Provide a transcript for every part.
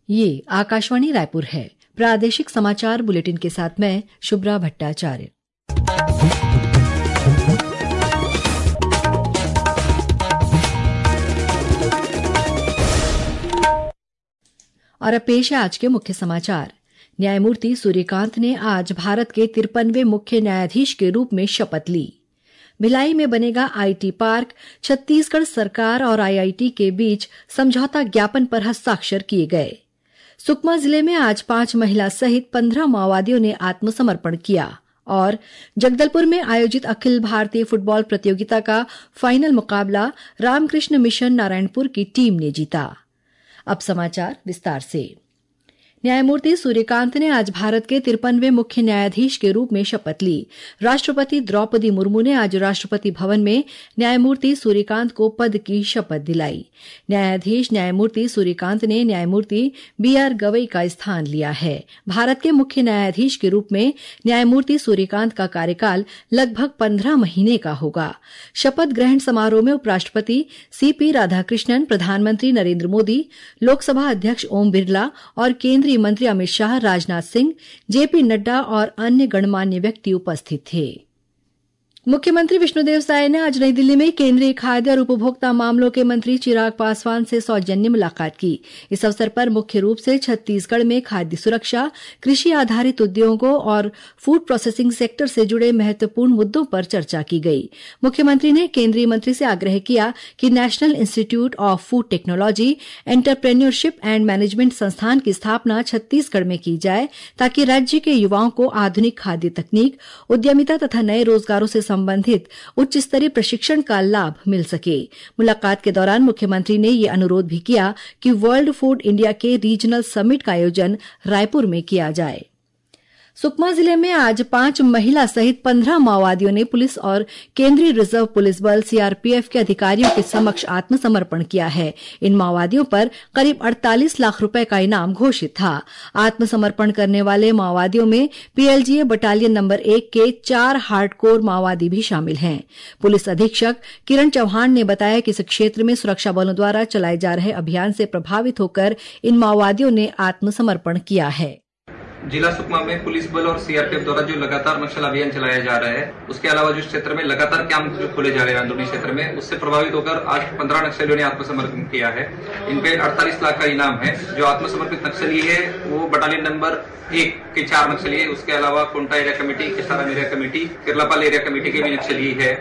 ये आकाशवाणी रायपुर है। प्रादेशिक समाचार बुलेटिन के साथ मैं शुभ्रा भट्टाचार्य। और अब पेश है आज के मुख्य समाचार। न्यायमूर्ति सूर्यकांत ने आज भारत के 53वें मुख्य न्यायाधीश के रूप में शपथ ली। भिलाई में बनेगा आईटी पार्क। छत्तीसगढ़ सरकार और आईआईटी के बीच समझौता ज्ञापन पर हस्ताक्षर किए गए। सुकमा जिले में आज 5 महिला सहित 15 माओवादियों ने आत्मसमर्पण किया। और जगदलपुर में आयोजित अखिल भारतीय फुटबॉल प्रतियोगिता का फाइनल मुकाबला रामकृष्ण मिशन नारायणपुर की टीम ने जीता। अब समाचार विस्तार से। न्यायमूर्ति सूर्यकांत ने आज भारत के 53वें मुख्य न्यायाधीश के रूप में शपथ ली। राष्ट्रपति द्रौपदी मुर्मू ने आज राष्ट्रपति भवन में न्यायमूर्ति सूर्यकांत को पद की शपथ दिलाई। न्यायाधीश न्यायमूर्ति सूर्यकांत ने न्यायमूर्ति बीआर गवई का स्थान लिया है। भारत के मुख्य न्यायाधीश के रूप में न्यायमूर्ति सूर्यकांत का कार्यकाल लगभग 15 महीने का होगा। शपथ ग्रहण समारोह में उपराष्ट्रपति सीपी राधाकृष्णन, प्रधानमंत्री नरेंद्र मोदी, लोकसभा अध्यक्ष ओम बिरला और केंद्रीय मंत्री अमित शाह, राजनाथ सिंह, जेपी नड्डा और अन्य गणमान्य व्यक्ति उपस्थित थे। मुख्यमंत्री विष्णुदेव साय ने आज नई दिल्ली में केंद्रीय खाद्य और उपभोक्ता मामलों के मंत्री चिराग पासवान से सौजन्य मुलाकात की। इस अवसर पर मुख्य रूप से छत्तीसगढ़ में खाद्य सुरक्षा, कृषि आधारित उद्योगों और फूड प्रोसेसिंग सेक्टर से जुड़े महत्वपूर्ण मुद्दों पर चर्चा की गई। मुख्यमंत्री ने केंद्रीय मंत्री से आग्रह किया कि national institute of food technology, entrepreneurship and management संस्थान की स्थापना छत्तीसगढ़ में की जाए, ताकि राज्य के युवाओं को आधुनिक खाद्य तकनीक, उद्यमिता तथा नए रोजगारों से संबंधित उच्च स्तरीय प्रशिक्षण का लाभ मिल सके। मुलाकात के दौरान मुख्यमंत्री ने यह अनुरोध भी किया कि वर्ल्ड फूड इंडिया के रीजनल समिट का आयोजन रायपुर में किया जाए। सुकमा जिले में आज 5 महिला सहित 15 माओवादियों ने पुलिस और केंद्रीय रिजर्व पुलिस बल सीआरपीएफ के अधिकारियों के समक्ष आत्मसमर्पण किया है। इन माओवादियों पर करीब 48 लाख रुपए का इनाम घोषित था। आत्मसमर्पण करने वाले माओवादियों में पीएलजीए बटालियन नंबर 1 के 4 हार्डकोर माओवादी भी शामिल हैं। पुलिस अधीक्षक किरण चौहान ने बताया कि इस क्षेत्र में सुरक्षा बलों द्वारा चलाए जा रहे अभियान से प्रभावित होकर इन माओवादियों ने आत्मसमर्पण किया है। जिला सुकमा में पुलिस बल और सीआरपीएफ द्वारा जो लगातार नक्सल अभियान चलाया जा रहा है, उसके अलावा जो क्षेत्र में लगातार कैंप जो खोले जा रहे हैं अंदरूनी क्षेत्र में, उससे प्रभावित होकर आज 15 नक्सलियों ने आत्मसमर्पण किया है। इन पे 48 लाख का इनाम है। जो आत्मसमर्पित नक्सली है वो बटालियन नंबर 1 के 4 नक्सली है। उसके अलावा Konta area committee, Kisaram area committee, Kerlapal area committee के भी नक्सली है।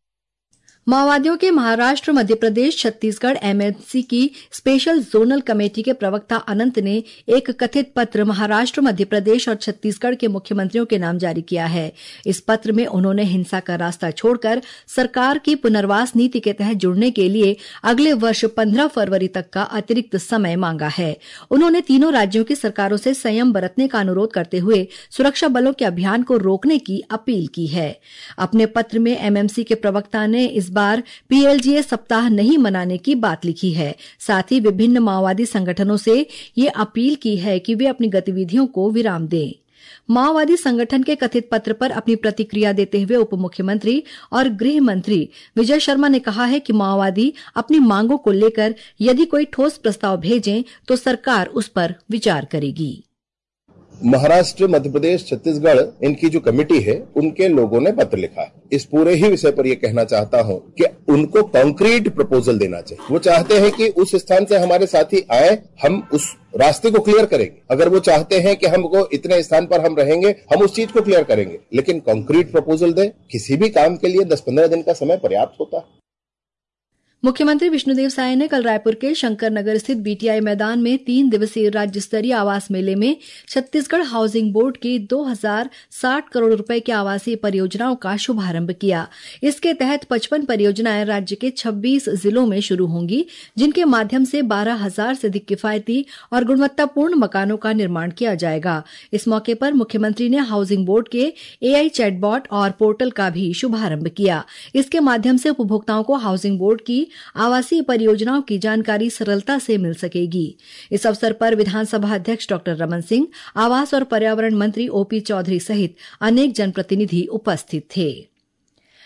माओवादियों के महाराष्ट्र, मध्य प्रदेश, छत्तीसगढ़ एमएनसी की स्पेशल जोनल कमेटी के प्रवक्ता अनंत ने एक कथित पत्र महाराष्ट्र, मध्य प्रदेश और छत्तीसगढ़ के मुख्यमंत्रियों के नाम जारी किया है। इस पत्र में उन्होंने हिंसा का रास्ता छोड़कर सरकार की पुनर्वास नीति के तहत जुड़ने के लिए अगले वर्ष 15 फरवरी तक का अतिरिक्त समय मांगा है। उन्होंने तीनों राज्यों की सरकारों से संयम बरतने का अनुरोध करते हुए सुरक्षा बलों के अभियान को रोकने की अपील की है। अपने पत्र में एमएमसी के प्रवक्ता ने इस बार पीएलजीए सप्ताह नहीं मनाने की बात लिखी है। साथ ही विभिन्न माओवादी संगठनों से ये अपील की है कि वे अपनी गतिविधियों को विराम दें। माओवादी संगठन के कथित पत्र पर अपनी प्रतिक्रिया देते हुए उप मुख्यमंत्री और गृह मंत्री विजय शर्मा ने कहा है कि माओवादी अपनी मांगों को लेकर यदि कोई ठोस प्रस्ताव भेजें तो सरकार उस पर विचार करेगी। महाराष्ट्र, मध्य प्रदेश, छत्तीसगढ़ इनकी जो कमेटी है उनके लोगों ने पत्र लिखा है। इस पूरे ही विषय पर यह कहना चाहता हूं कि उनको कॉन्क्रीट प्रपोजल देना चाहिए। वो चाहते हैं कि उस स्थान से हमारे साथी आए, हम उस रास्ते को क्लियर करेंगे। अगर वो चाहते हैं कि हमको इतने स्थान पर हम रहेंगे, हम उस चीज को क्लियर करेंगे, लेकिन कॉन्क्रीट प्रपोजल दे। किसी भी काम के लिए 10-15 दिन का समय पर्याप्त होता है। मुख्यमंत्री विष्णुदेव साय ने कल रायपुर के शंकर नगर स्थित बीटीआई मैदान में 3 दिवसीय राज्य स्तरीय आवास मेले में छत्तीसगढ़ हाउसिंग बोर्ड की 2060 करोड़ रुपए की आवासीय परियोजनाओं का शुभारंभ किया। इसके तहत 55 परियोजनाएं राज्य के 26 जिलों में शुरू होंगी, जिनके माध्यम से 12,000 से अधिक किफायती और गुणवत्तापूर्ण मकानों का निर्माण किया जाएगा। इस मौके पर मुख्यमंत्री ने हाउसिंग बोर्ड के एआई चैटबॉट और पोर्टल का भी शुभारंभ किया। इसके माध्यम से उपभोक्ताओं को हाउसिंग बोर्ड की आवासीय परियोजनाओं की जानकारी सरलता से मिल सकेगी। इस अवसर पर विधानसभा अध्यक्ष डॉक्टर रमन सिंह, आवास और पर्यावरण मंत्री ओपी चौधरी सहित अनेक जनप्रतिनिधि उपस्थित थे।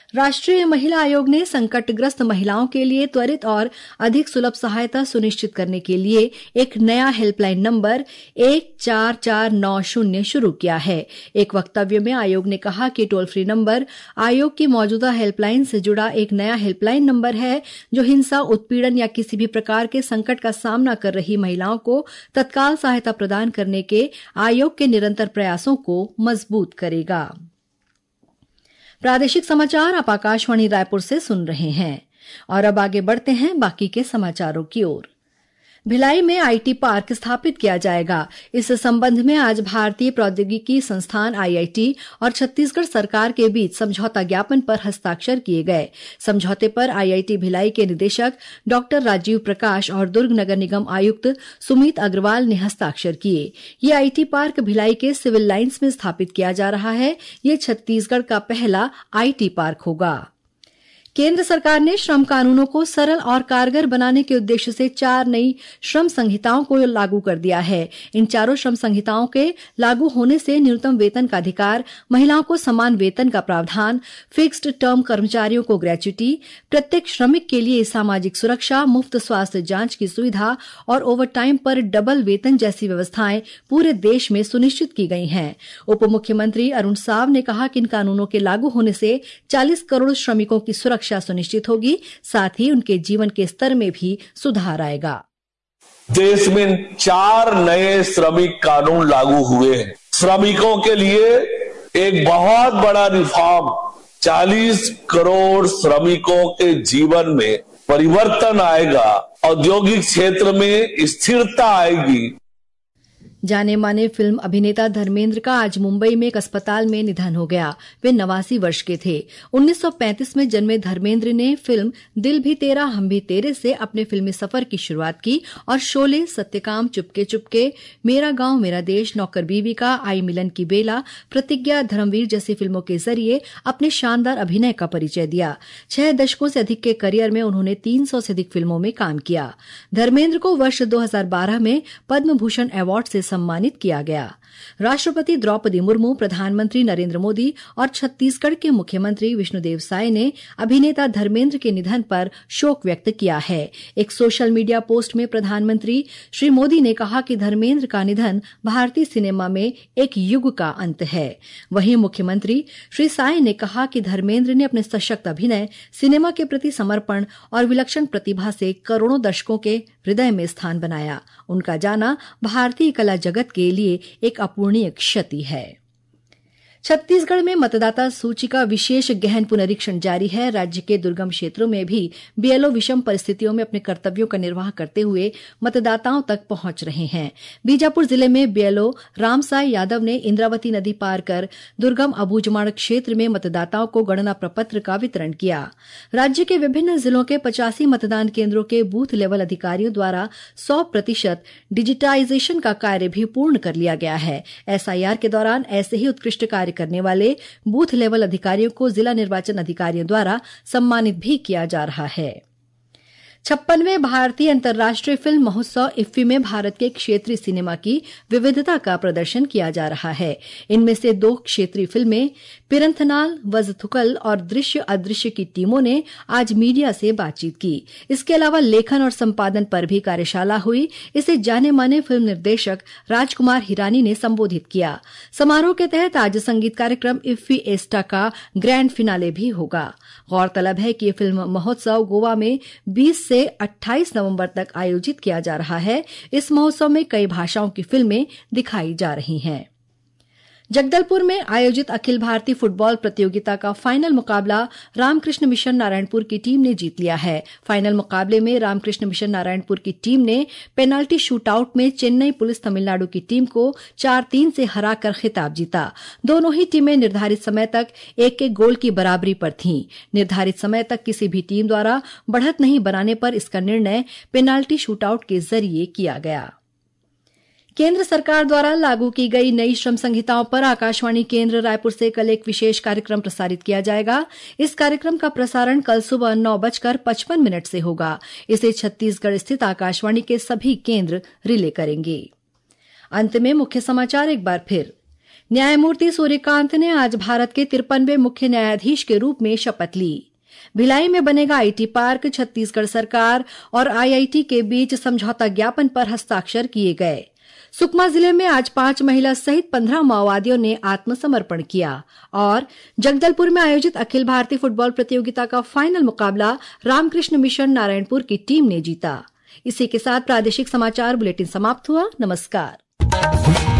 राष्ट्रीय महिला आयोग ने संकटग्रस्त महिलाओं के लिए त्वरित और अधिक सुलभ सहायता सुनिश्चित करने के लिए एक नया हेल्पलाइन नंबर 14490 शुरू किया है। एक वक्तव्य में आयोग ने कहा कि टोल फ्री नंबर आयोग की मौजूदा हेल्पलाइन से जुड़ा एक नया हेल्पलाइन नंबर है, जो हिंसा, उत्पीड़न या किसी भी प्रकार के संकट का सामना कर रही महिलाओं को तत्काल सहायता प्रदान करने के आयोग के निरंतर प्रयासों को मजबूत करेगा। प्रादेशिक समाचार आप आकाशवाणी रायपुर से सुन रहे हैं और अब आगे बढ़ते हैं बाकी के समाचारों की ओर। भिलाई में आईटी पार्क स्थापित किया जाएगा। इस संबंध में आज भारतीय प्रौद्योगिकी संस्थान आईआईटी और छत्तीसगढ़ सरकार के बीच समझौता ज्ञापन पर हस्ताक्षर किए गए। समझौते पर आईआईटी भिलाई के निदेशक डॉक्टर राजीव प्रकाश और दुर्ग नगर निगम आयुक्त सुमित अग्रवाल ने हस्ताक्षर किए। ये आईटी पार्क भिलाई के सिविल लाइंस में स्थापित किया जा रहा है। ये छत्तीसगढ़ का पहला आईटी पार्क होगा। केंद्र सरकार ने श्रम कानूनों को सरल और कारगर बनाने के उद्देश्य से 4 नई श्रम संहिताओं को लागू कर दिया है। इन चारों श्रम संहिताओं के लागू होने से न्यूनतम वेतन का अधिकार, महिलाओं को समान वेतन का प्रावधान, फिक्स्ड टर्म कर्मचारियों को ग्रेच्युटी, प्रत्येक श्रमिक के लिए सामाजिक सुरक्षा, मुफ्त स्वास्थ्य जांच की सुविधा और ओवरटाइम पर डबल वेतन जैसी व्यवस्थाएं पूरे देश में सुनिश्चित की गई हैं। उप मुख्यमंत्री अरुण साव ने कहा कि इन कानूनों के लागू होने से 40 करोड़ श्रमिकों की सुरक्षा सुनिश्चित होगी, साथ ही उनके जीवन के स्तर में भी सुधार आएगा। देश में 4 नए श्रमिक कानून लागू हुए हैं। श्रमिकों के लिए एक बहुत बड़ा रिफॉर्म, 40 करोड़ श्रमिकों के जीवन में परिवर्तन आएगा, औद्योगिक क्षेत्र में स्थिरता आएगी। जाने माने फिल्म अभिनेता धर्मेंद्र का आज मुंबई में एक अस्पताल में निधन हो गया। वे 89 वर्ष के थे। 1935 में जन्मे धर्मेंद्र ने फिल्म दिल भी तेरा हम भी तेरे से अपने फिल्मी सफर की शुरुआत की और शोले, सत्यकाम, चुपके चुपके, मेरा गांव मेरा देश, नौकर बीवी का, आई मिलन की बेला, प्रतिज्ञा, धर्मवीर जैसी फिल्मों के जरिए अपने शानदार अभिनय का परिचय दिया। 6 दशकों से अधिक के करियर में उन्होंने 300 से अधिक फिल्मों में काम किया। धर्मेंद्र को वर्ष 2012 में पद्म भूषण अवार्ड से सम्मानित किया गया। राष्ट्रपति द्रौपदी मुर्मू, प्रधानमंत्री नरेंद्र मोदी और छत्तीसगढ़ के मुख्यमंत्री विष्णुदेव साय ने अभिनेता धर्मेंद्र के निधन पर शोक व्यक्त किया है। एक सोशल मीडिया पोस्ट में प्रधानमंत्री श्री मोदी ने कहा कि धर्मेंद्र का निधन भारतीय सिनेमा में एक युग का अंत है। वहीं मुख्यमंत्री श्री साय ने कहा कि धर्मेंद्र ने अपने सशक्त अभिनय, सिनेमा के प्रति समर्पण और विलक्षण प्रतिभा से करोड़ों दर्शकों के हृदय में स्थान बनाया। उनका जाना भारतीय कला जगत के लिए एक अपूरणीय क्षति है। छत्तीसगढ़ में मतदाता सूची का विशेष गहन पुनरीक्षण जारी है। राज्य के दुर्गम क्षेत्रों में भी बीएलओ विषम परिस्थितियों में अपने कर्तव्यों का निर्वाह करते हुए मतदाताओं तक पहुंच रहे हैं। बीजापुर जिले में बीएलओ रामसाय यादव ने इंद्रावती नदी पार कर दुर्गम अबूझमाड़ क्षेत्र में मतदाताओं को गणना प्रपत्र का वितरण किया। राज्य के विभिन्न जिलों के 85 मतदान केंद्रों के बूथ लेवल अधिकारियों द्वारा 100% डिजिटाइजेशन का कार्य भी पूर्ण कर लिया गया है। एसआईआर के दौरान ऐसे ही उत्कृष्ट कार्य करने वाले बूथ लेवल अधिकारियों को जिला निर्वाचन अधिकारियों द्वारा सम्मानित भी किया जा रहा है। 56वें भारतीय अंतर्राष्ट्रीय फिल्म महोत्सव इफ्फी में भारत के क्षेत्रीय सिनेमा की विविधता का प्रदर्शन किया जा रहा है। इनमें से 2 क्षेत्रीय फिल्में पिरंथनाल, वजथुकल और दृश्य अदृश्य की टीमों ने आज मीडिया से बातचीत की। इसके अलावा लेखन और संपादन पर भी कार्यशाला हुई। इसे जाने माने फिल्म निर्देशक राजकुमार हिरानी ने संबोधित किया। समारोह के तहत आज संगीत कार्यक्रम इफ्फी एस्टा का ग्रैंड फिनाले भी होगा। गौरतलब है कि यह फिल्म महोत्सव गोवा में 20 से 28 नवंबर तक आयोजित किया जा रहा है। इस महोत्सव में कई भाषाओं की फिल्में दिखाई जा रही हैं। जगदलपुर में आयोजित अखिल भारतीय फुटबॉल प्रतियोगिता का फाइनल मुकाबला रामकृष्ण मिशन नारायणपुर की टीम ने जीत लिया है। फाइनल मुकाबले में रामकृष्ण मिशन नारायणपुर की टीम ने पेनाल्टी शूटआउट में चेन्नई पुलिस तमिलनाडु की टीम को 4-3 से हराकर खिताब जीता। दोनों ही टीमें निर्धारित समय तक एक-एक गोल की बराबरी पर थीं। निर्धारित समय तक किसी भी टीम द्वारा बढ़त नहीं बनाने पर इसका निर्णय पेनाल्टी शूटआउट के जरिए किया गया। केंद्र सरकार द्वारा लागू की गई नई श्रम संहिताओं पर आकाशवाणी केंद्र रायपुर से कल एक विशेष कार्यक्रम प्रसारित किया जाएगा। इस कार्यक्रम का प्रसारण कल सुबह 9:55 से होगा। इसे छत्तीसगढ़ स्थित आकाशवाणी के सभी केंद्र रिले करेंगे। अंत में मुख्य समाचार एक बार फिर। न्यायमूर्ति सूर्यकांत ने आज भारत के 53वें मुख्य न्यायाधीश के रूप में शपथ ली। भिलाई में बनेगा आईटी पार्क, छत्तीसगढ़ सरकार और आईआईटी के बीच समझौता ज्ञापन पर हस्ताक्षर किए गए। सुकमा जिले में आज 5 महिला सहित 15 माओवादियों ने आत्मसमर्पण किया और जगदलपुर में आयोजित अखिल भारतीय फुटबॉल प्रतियोगिता का फाइनल मुकाबला रामकृष्ण मिशन नारायणपुर की टीम ने जीता। इसी के साथ प्रादेशिक समाचार बुलेटिन समाप्त हुआ। नमस्कार।